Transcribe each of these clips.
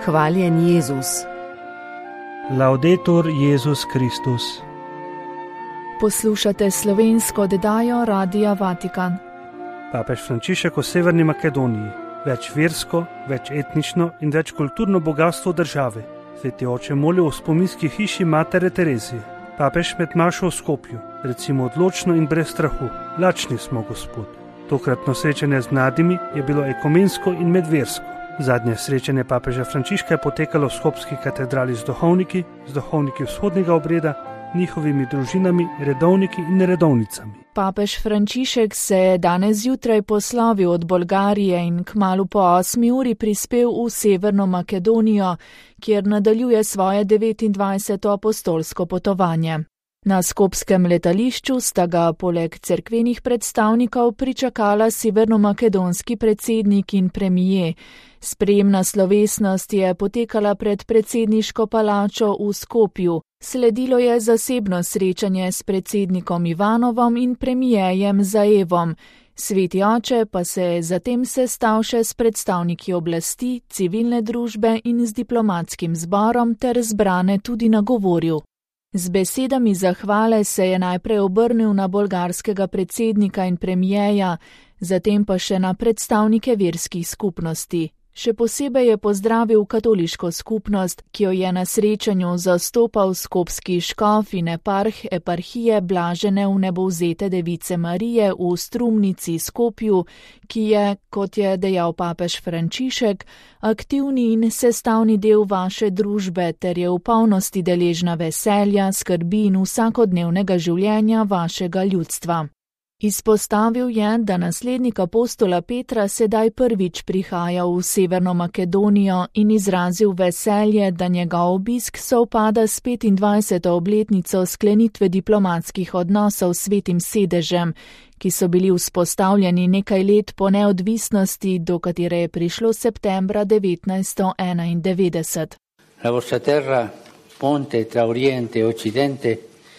Hvaljen Jezus. Laudetur Jezus Kristus. Poslušate slovensko oddajo Radia Vatikan. Papež Frančišek o Severni Makedoniji. Več versko, več etnično in več kulturno bogatstvo države. Sveti oče moli o spominski hiši Matere Terezije. Papež med mašo v Skopju. Recimo odločno in brez strahu. Lačni smo, Gospod. Tokratno srečanje z mladimi je bilo ekumensko in medversko. Zadnje srečanje papeža Frančiška je potekalo v skopski katedrali z duhovniki vzhodnega obreda, njihovimi družinami, redovniki in redovnicami. Papež Frančišek se je danes zjutraj poslovil od Bolgarije in kmalu po 8 uri prispel v Severno Makedonijo, kjer nadaljuje svoje 29. apostolsko potovanje. Na skopskem letališču sta ga poleg cerkvenih predstavnikov pričakala severnomakedonski predsednik in premijer. Sprejemna slovesnost je potekala pred predsedniško palačo v Skopju. Sledilo je zasebno srečanje s predsednikom Ivanovom in premijejem Zaevom. Sveti oče pa se je zatem sestal še s predstavniki oblasti, civilne družbe in z diplomatskim zborom ter zbrane tudi nagovoril. Z besedami zahvale se je najprej obrnil na bolgarskega predsednika in premijeja, zatem pa še na predstavnike verskih skupnosti. Še posebej je pozdravil katoliško skupnost, ki jo je na srečanju zastopal skopski škof in eparhije Blažene Vnebovzete Device Marije v Strumnici Skopju, ki je, kot je dejal papež Frančišek, aktivni in sestavni del vaše družbe ter je v polnosti deležna veselja, skrbi in vsakodnevnega življenja vašega ljudstva. Izpostavil je, da naslednik apostola Petra sedaj prvič prihaja v Severno Makedonijo in izrazil veselje, da njegov obisk sovpada s 25. obletnico sklenitve diplomatskih odnosov s Svetim sedežem, ki so bili vzpostavljeni nekaj let po neodvisnosti, do katere je prišlo septembra 1991. La vostra terra, ponte tra Oriente e Occidente,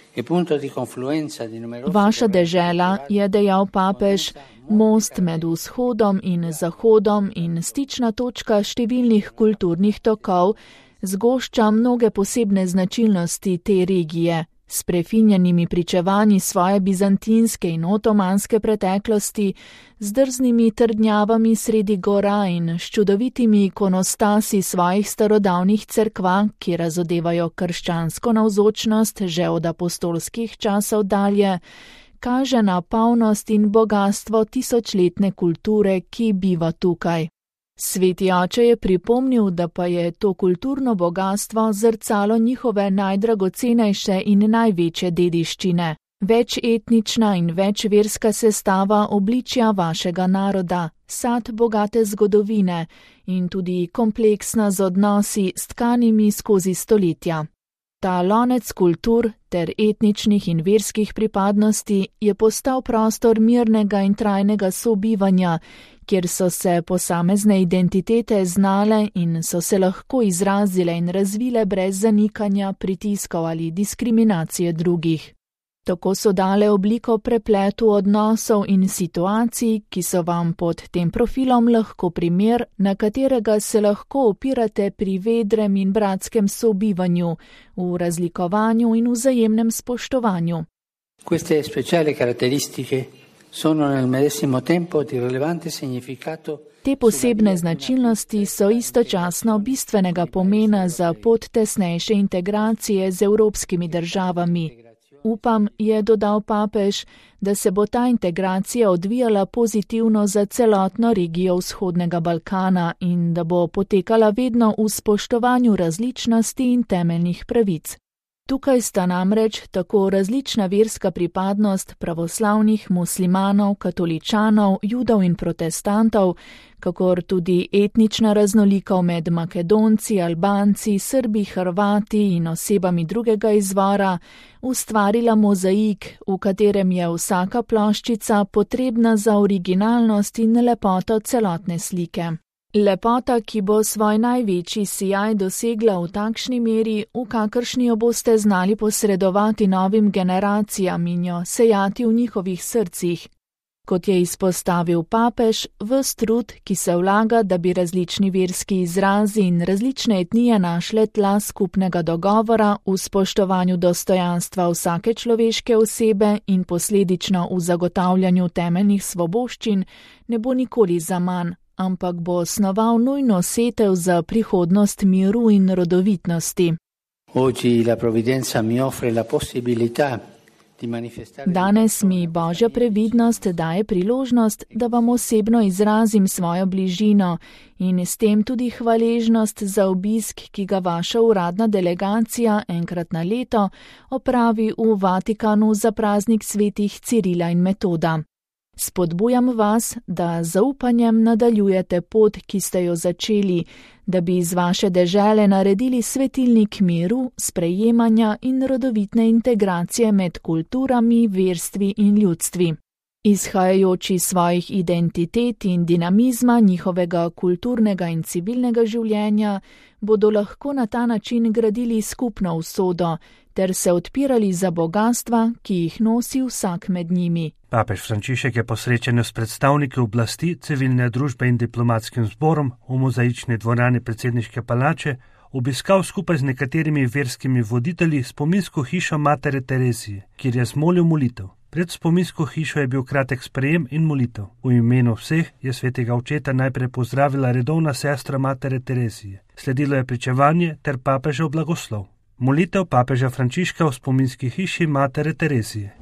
Vaša dežela, je dejal papež, most med vzhodom in zahodom in stična točka številnih kulturnih tokov, zgošča mnoge posebne značilnosti te regije. S prefinjenimi pričevanji svoje bizantinske in otomanske preteklosti, z drznimi trdnjavami sredi gora in s čudovitimi ikonostasi svojih starodavnih cerkva, ki razodevajo krščansko navzočnost že od apostolskih časov dalje, kaže na polnost in bogastvo tisočletne kulture, ki biva tukaj. Sveti oče je pripomnil, da pa je to kulturno bogatstvo zrcalo njihove najdragocenejše in največje dediščine. Večetnična in večverska sestava obličja vašega naroda, sad bogate zgodovine in tudi kompleksna z odnosi stkanimi skozi stoletja. Ta lonec kultur ter etničnih in verskih pripadnosti je postal prostor mirnega in trajnega sobivanja, kjer so se posamezne identitete znale in so se lahko izrazile in razvile brez zanikanja, pritiskov ali diskriminacije drugih. Tako so dale obliko prepletu odnosov in situacij, ki so vam pod tem profilom lahko primer, na katerega se lahko opirate pri vedrem in bratskem sobivanju, v razlikovanju in vzajemnem spoštovanju. Queste speciali caratteristiche sono nel medesimo tempo di rilevante significato. Te posebne značilnosti so istočasno bistvenega pomena za pot tesnejše integracije z evropskimi državami. Upam, je dodal papež, da se bo ta integracija odvijala pozitivno za celotno regijo vzhodnega Balkana in da bo potekala vedno v spoštovanju različnosti in temeljnih pravic. Tukaj sta namreč tako različna verska pripadnost pravoslavnih muslimanov, katoličanov, judov in protestantov, kakor tudi etnična raznolikost med Makedonci, Albanci, Srbi, Hrvati in osebami drugega izvora, ustvarila mozaik, v katerem je vsaka ploščica potrebna za originalnost in lepoto celotne slike. Lepota, ki bo svoj največji sijaj dosegla v takšni meri, v kakršni jo boste znali posredovati novim generacijam in jo sejati v njihovih srcih. Kot je izpostavil papež, ves trud, ki se vlaga, da bi različni verski izrazi in različne etnije našle tla skupnega dogovora v spoštovanju dostojanstva vsake človeške osebe in posledično v zagotavljanju temeljnih svoboščin, ne bo nikoli zaman, ampak bo osnoval nujno setev za prihodnost miru in rodovitnosti. Danes mi Božja previdnost daje priložnost, da vam osebno izrazim svojo bližino in s tem tudi hvaležnost za obisk, ki ga vaša uradna delegacija enkrat na leto opravi v Vatikanu za praznik svetih Cirila in Metoda. Spodbujam vas, da z zaupanjem nadaljujete pot, ki ste jo začeli, da bi iz vaše dežele naredili svetilnik miru, sprejemanja in rodovitne integracije med kulturami, verstvi in ljudstvi. Izhajajoči svojih identitet in dinamizma njihovega kulturnega in civilnega življenja, bodo lahko na ta način gradili skupno usodo ter se odpirali za bogatstva, ki jih nosi vsak med njimi. Papež Frančišek je po srečanju s predstavniki oblasti, civilne družbe in diplomatskim zborom v mozaični dvorani predsedniške palače obiskal skupaj z nekaterimi verskimi voditelji spominsko hišo Matere Terezije, kjer je zmolil molitev. Pred spominsko hišo je bil kratek sprejem in molitev. V imenu vseh je svetega očeta najprej pozdravila redovna sestra Matere Terezije. Sledilo je pričevanje ter papežev blagoslov. Molitev papeža Frančiška v spominski hiši Matere Terezije.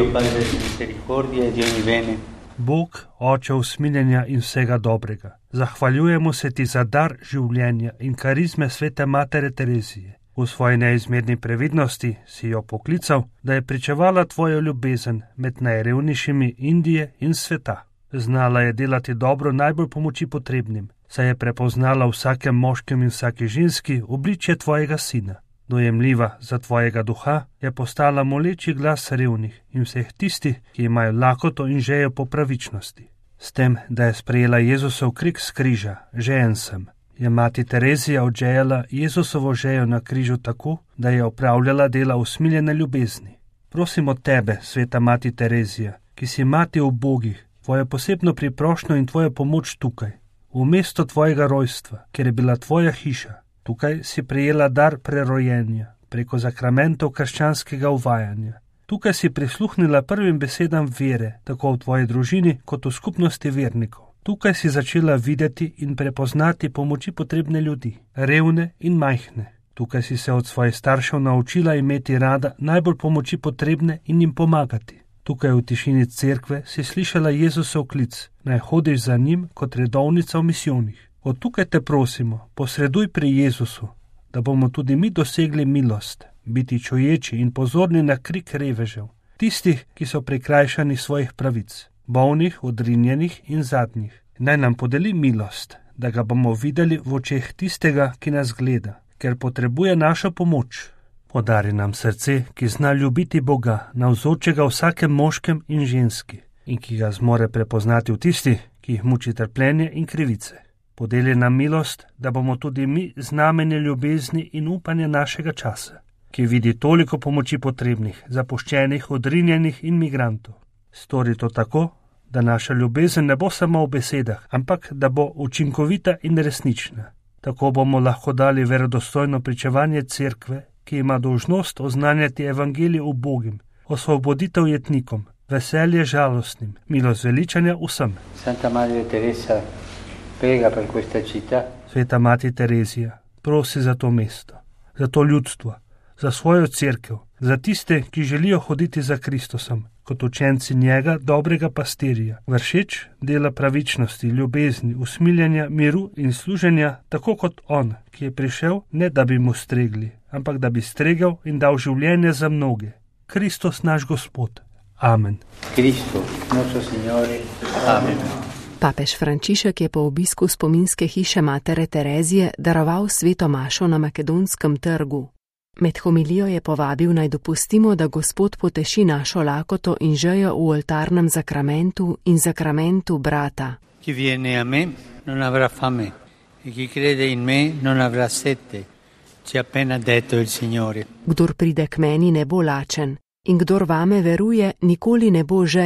Bog, Oče usmiljenja in vsega dobrega, zahvaljujemo se ti za dar življenja in karizme svete Matere Terezije. V svoji neizmerni previdnosti si jo poklical, da je pričevala tvojo ljubezen med najrevnejšimi Indije in sveta. Znala je delati dobro najbolj pomoči potrebnim, saj je prepoznala vsakem moškem in vsaki ženski obličje tvojega sina. Dojemljiva za tvojega duha je postala moleči glas revnih in vseh tistih, ki imajo lakoto in žejo po pravičnosti. S tem, da je sprejela Jezusov krik s križa, žejen sem, je mati Terezija odžejala Jezusovo žejo na križu tako, da je opravljala dela usmiljene ljubezni. Prosim od tebe, sveta mati Terezija, ki si mati ubogih, tvojo posebno priprošnjo in tvojo pomoč tukaj, v mesto tvojega rojstva, kjer je bila tvoja hiša. Tukaj si prejela dar prerojenja, preko zakramentov krščanskega uvajanja. Tukaj si prisluhnila prvim besedam vere, tako v tvoji družini kot v skupnosti vernikov. Tukaj si začela videti in prepoznati pomoči potrebne ljudi, revne in majhne. Tukaj si se od svojih staršev naučila imeti rada najbolj pomoči potrebne in jim pomagati. Tukaj v tišini cerkve si slišala Jezusov klic, naj hodiš za njim kot redovnica v misijonih. Od tukaj te prosimo, posreduj pri Jezusu, da bomo tudi mi dosegli milost, biti čuječi in pozorni na krik revežev, tistih, ki so prikrajšani svojih pravic, bolnih, odrinjenih in zadnjih. Naj nam podeli milost, da ga bomo videli v očeh tistega, ki nas gleda, ker potrebuje našo pomoč. Podari nam srce, ki zna ljubiti Boga, navzočega vsakem moškem in ženski, in ki ga zmore prepoznati v tistih, ki jih muči trpljenje in krivice. Podeli nam milost, da bomo tudi mi znamenje ljubezni in upanja našega časa, ki vidi toliko pomoči potrebnih, zapuščenih, odrinjenih in migrantov. Stori to tako, da naša ljubezen ne bo samo v besedah, ampak da bo učinkovita in resnična. Tako bomo lahko dali verodostojno pričevanje cerkve, ki ima dolžnost oznanjati evangelij ubogim, osvoboditev jetnikom, veselje žalostnim, milost veličanja vsem. Santa Madre Teresa prega per questa città. Sveta mati Terezija, prosi za to mesto, za to ljudstvo, za svojo cerkev, za tiste, ki želijo hoditi za Kristusom, kot učenci njega, dobrega pastirja, vršeč dela pravičnosti, ljubezni, usmiljanja, miru in služenja, tako kot on, ki je prišel, ne da bi mu stregli, ampak da bi stregel in dal življenje za mnoge. Kristus naš Gospod. Amen. Cristo, nostro Signore. Amen. Papež Frančišek je po obisku spominske hiše Matere Terezije daroval sveto mašo na Makedonskem trgu. Med homilijo je povabil, naj dopustimo, da Gospod poteši našo lakoto in žejo v oltarnem zakramentu in zakramentu brata. Chi viene a me non avrà fame e chi crede in me non avrà sete, ci ha appena detto il Signore. Kdor pride k meni, ne bo lačen, in kdor vame veruje, nikoli ne bo žejen,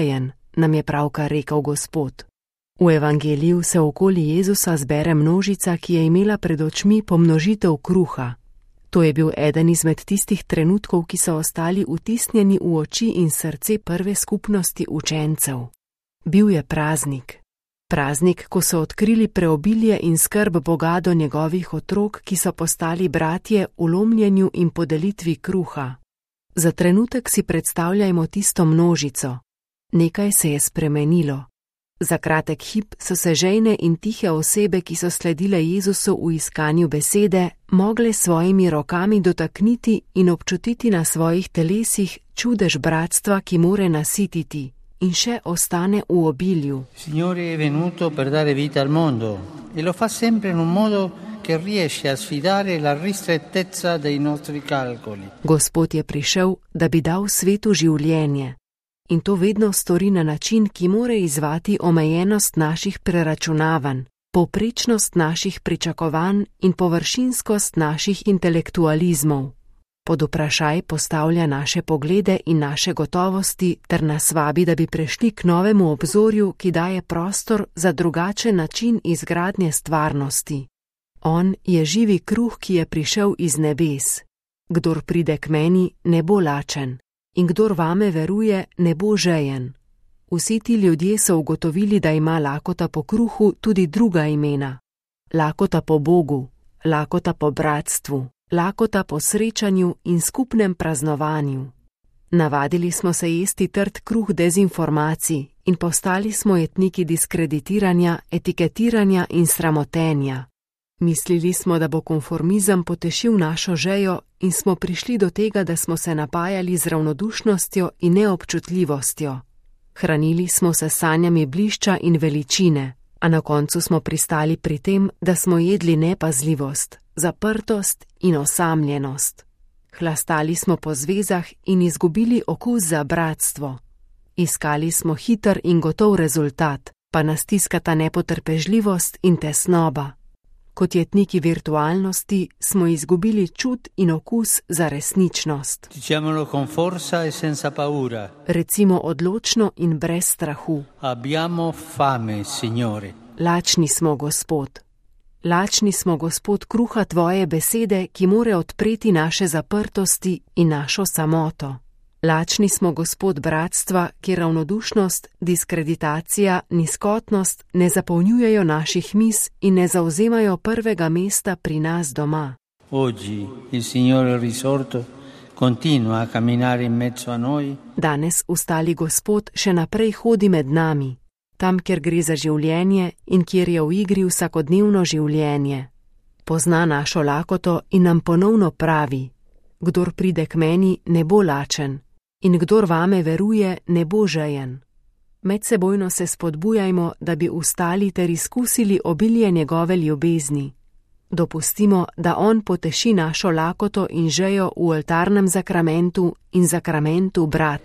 nam je pravkar rekel Gospod. V evangeliju se okoli Jezusa zbere množica, ki je imela pred očmi pomnožitev kruha. To je bil eden izmed tistih trenutkov, ki so ostali vtisnjeni v oči in srce prve skupnosti učencev. Bil je praznik. Praznik, ko so odkrili preobilje in skrb Boga do njegovih otrok, ki so postali bratje v lomljenju in podelitvi kruha. Za trenutek si predstavljajmo tisto množico. Nekaj se je spremenilo. Za kratek hip so se žejne in tihe osebe, ki so sledile Jezusu v iskanju besede, mogle svojimi rokami dotakniti in občutiti na svojih telesih čudež bratstva, ki more nasititi in še ostane v obilju. Signore è venuto per dare vita al mondo e lo fa sempre in un modo che riesce a sfidare la ristrettezza dei nostri calcoli. Gospod je prišel, da bi dal svetu življenje. In to vedno stori na način, ki more izzvati omejenost naših preračunavanj, povprečnost naših pričakovanj in površinskost naših intelektualizmov. Pod vprašaj postavlja naše poglede in naše gotovosti ter nas vabi, da bi prešli k novemu obzorju, ki daje prostor za drugačen način izgradnje stvarnosti. On je živi kruh, ki je prišel iz nebes. Kdor pride k meni, ne bo lačen. In kdor vame veruje, ne bo žejen. Vsi ti ljudje so ugotovili, da ima lakota po kruhu tudi druga imena. Lakota po Bogu, lakota po bratstvu, lakota po srečanju in skupnem praznovanju. Navadili smo se jesti trd kruh dezinformacij in postali smo jetniki diskreditiranja, etiketiranja in sramotenja. Mislili smo, da bo konformizem potešil našo žejo in smo prišli do tega, da smo se napajali z ravnodušnostjo in neobčutljivostjo. Hranili smo se sanjami blišča in veličine, a na koncu smo pristali pri tem, da smo jedli nepazljivost, zaprtost in osamljenost. Hlastali smo po zvezah in izgubili okus za bratstvo. Iskali smo hiter in gotov rezultat, pa nas tiskata nepotrpežljivost in tesnoba. Kot jetniki virtualnosti smo izgubili čut in okus za resničnost. Diciamolo con forza e senza paura. Recimo odločno in brez strahu. Abbiamo fame, Signore. Lačni smo, Gospod. Lačni smo, Gospod, kruha Tvoje besede, ki more odpreti naše zaprtosti in našo samoto. Lačni smo, Gospod, bratstva, kjer ravnodušnost, diskreditacija, nizkotnost ne zapolnjujejo naših mis in ne zauzemajo prvega mesta pri nas doma. Oggi il Signore risorto continua a camminare in mezzo a noi. Danes ustali Gospod še naprej hodi med nami, tam, kjer gre za življenje in kjer je v igri vsakodnevno življenje. Pozna našo lakoto in nam ponovno pravi: kdor pride k meni, ne bo lačen. In kdor vame veruje, ne bo žejen. Medsebojno se spodbujajmo, da bi ustali ter izkusili obilje njegove ljubezni. Dopustimo, da on poteši našo lakoto in žejo v oltarnem zakramentu in zakramentu brat.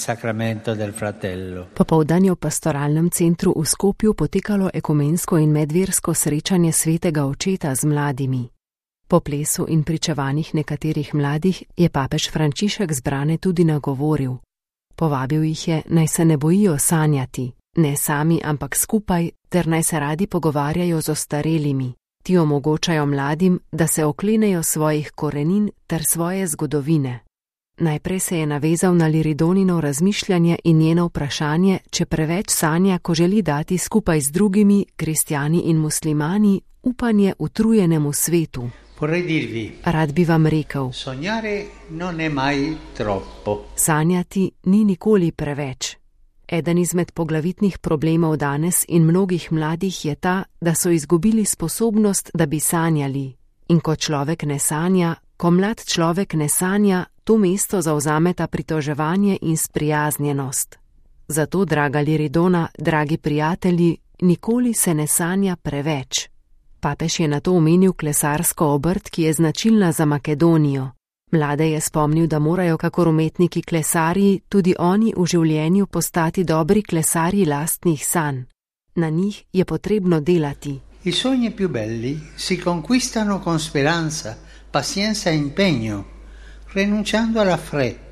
Popoldne v pastoralnem centru v Skopju potekalo ekumensko in medversko srečanje svetega očeta z mladimi. Po plesu in pričevanjih nekaterih mladih je papež Frančišek zbrane tudi nagovoril. Povabil jih je, naj se ne bojijo sanjati, ne sami, ampak skupaj, ter naj se radi pogovarjajo z ostarelimi. Ti omogočajo mladim, da se oklenejo svojih korenin ter svoje zgodovine. Najprej se je navezal na Liridonino razmišljanje in njeno vprašanje, če preveč sanja, ko želi dati skupaj z drugimi, kristjani in muslimani, upanje utrujenemu svetu. Rad bi vam rekel, sanjati ni nikoli preveč. Eden izmed poglavitnih problemov danes in mnogih mladih je ta, da so izgubili sposobnost, da bi sanjali. In ko človek ne sanja, ko mlad človek ne sanja, to mesto zavzameta pritoževanje in sprijaznjenost. Zato, draga Liridona, dragi prijatelji, nikoli se ne sanja preveč. Papež je nato omenil klesarsko obrt, ki je značilna za Makedonijo. Mlade je spomnil, da morajo kakor umetniki klesarji tudi oni v življenju postati dobri klesarji lastnih sanj. Na njih je potrebno delati. I sogni più belli si conquistano con speranza, pazienza e impegno, rinunciando alla fretta.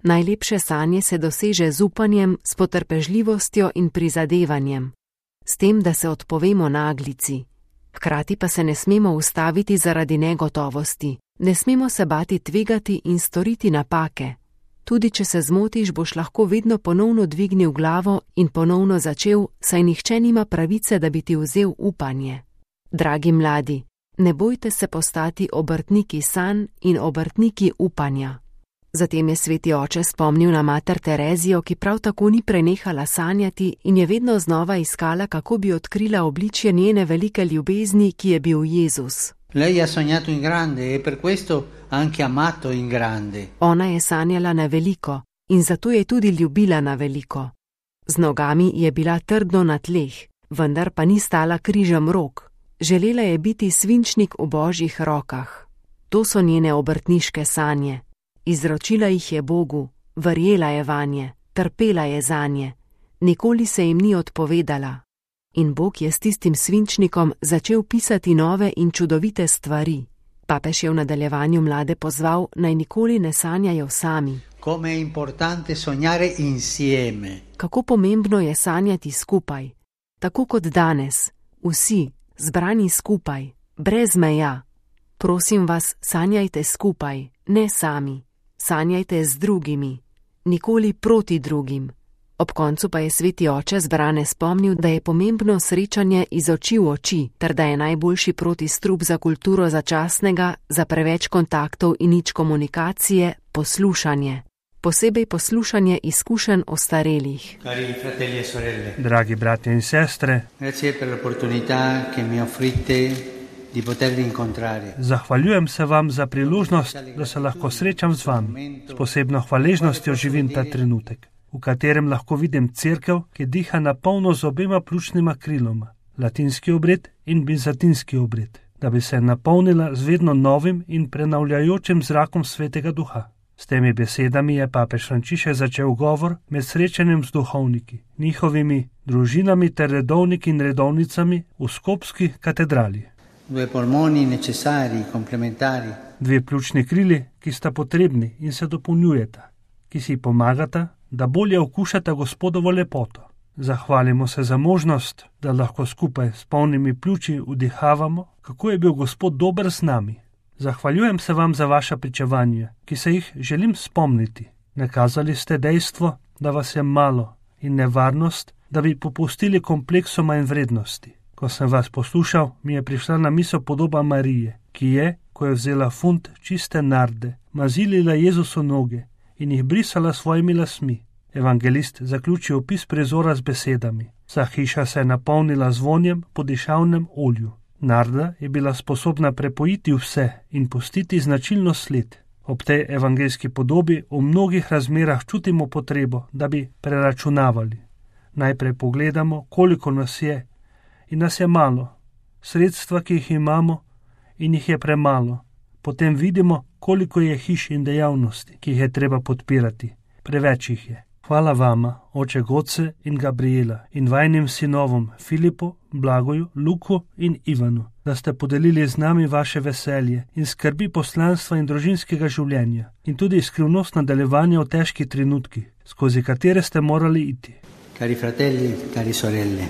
Najlepše sanje se doseže z upanjem, s potrpežljivostjo in prizadevanjem, s tem, da se odpovemo naglici. Hkrati pa se ne smemo ustaviti zaradi negotovosti, ne smemo se bati tvegati in storiti napake. Tudi če se zmotiš, boš lahko vedno ponovno dvignil glavo in ponovno začel, saj nihče nima pravice, da bi ti vzel upanje. Dragi mladi, ne bojte se postati obrtniki sanj in obrtniki upanja. Zatem je sveti oče spomnil na mater Terezijo, ki prav tako ni prenehala sanjati in je vedno znova iskala, kako bi odkrila obličje njene velike ljubezni, ki je bil Jezus. Lei ha sognato in grande e per questo ha anche amato in grande. Ona je sanjala na veliko in zato je tudi ljubila na veliko. Z nogami je bila trdno na tleh, vendar pa ni stala križem rok. Želela je biti svinčnik v Božjih rokah. To so njene obrtniške sanje. Izročila jih je Bogu, verjela je vanje, trpela je zanje, nikoli se jim ni odpovedala. In Bog je s tistim svinčnikom začel pisati nove in čudovite stvari. Papež je v nadaljevanju mlade pozval, naj nikoli ne sanjajo sami. Come è importante sognare insieme. Kako pomembno je sanjati skupaj, tako kot danes, vsi, zbrani skupaj, brez meja. Prosim vas, sanjajte skupaj, ne sami. Sanjajte z drugimi, nikoli proti drugim. Ob koncu pa je sveti oče zbrane spomnil, da je pomembno srečanje iz oči v oči, ter da je najboljši protistrup za kulturo začasnega, za preveč kontaktov in nič komunikacije, poslušanje. Posebej poslušanje izkušenj ostarelih. Cari fratelli e sorelle. Dragi bratje in sestre, Grazie per l'opportunità che mi offrite di potervi incontrare. Zahvaljujem se vam za priložnost, da se lahko srečam z vami. S posebno hvaležnostjo živim ta trenutek, v katerem lahko vidim cerkev, ki diha na polno z obema pljučnima kriloma, latinski obred in bizantinski obred, da bi se napolnila z vedno novim in prenavljajočim zrakom svetega duha. S temi besedami je papež Frančišek začel govor med srečanjem z duhovniki, njihovimi družinami ter redovniki in redovnicami v Skopski katedrali. Due polmoni necessari, complementari. Dve pljučni krili, ki sta potrebni in se dopolnjujeta, ki si pomagata, da bolje okušata Gospodovo lepoto. Zahvalimo se za možnost, da lahko skupaj s polnimi pljuči vdihavamo, kako je bil Gospod dober z nami. Zahvaljujem se vam za vaša pričevanja, ki se jih želim spomniti. Nakazali ste dejstvo, da vas je malo in nevarnost, da bi popustili kompleksu manjvrednosti. Ko sem vas poslušal, mi je prišla na misel podoba Marije, ki je, ko je vzela funt čiste narde, mazilila Jezusu noge in jih brisala svojimi lasmi. Evangelist zaključi opis prizora z besedami. Vsa hiša se je napolnila z vonjem po dišavnem olju. Narda je bila sposobna prepojiti vse in pustiti značilno sled. Ob tej evangeljski podobi v mnogih razmerah čutimo potrebo, da bi preračunavali. Najprej pogledamo, koliko nas je, in nas je malo, sredstva, ki jih imamo, in jih je premalo. Potem vidimo, koliko je hiš in dejavnosti, ki jih je treba podpirati. Preveč jih je. Hvala vama, oče Goce in Gabriela, in vajnim sinovom Filipu, Blagoju, Luku in Ivanu, da ste podelili z nami vaše veselje in skrbi poslanstva in družinskega življenja, in tudi skrivnost nadaljevanja v težkih trenutkih, skozi katere ste morali iti. Cari fratelli, cari sorelle.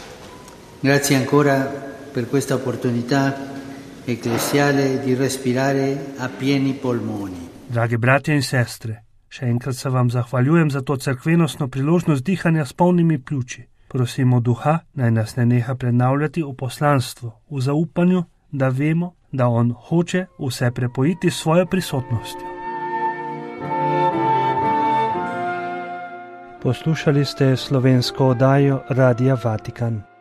Grazie ancora per questa opportunità ecclesiale di respirare a pieni polmoni. Dragi bratje in sestre, še enkrat se vam zahvaljujem za to cerkvenostno priložnost dihanja s polnimi pljuči. Prosimo duha, naj nas ne neha prenavljati v poslanstvo, v zaupanju, da vemo, da on hoče vse prepojiti s svojo prisotnostjo. Poslušali ste slovensko oddajo Radia Vatikan.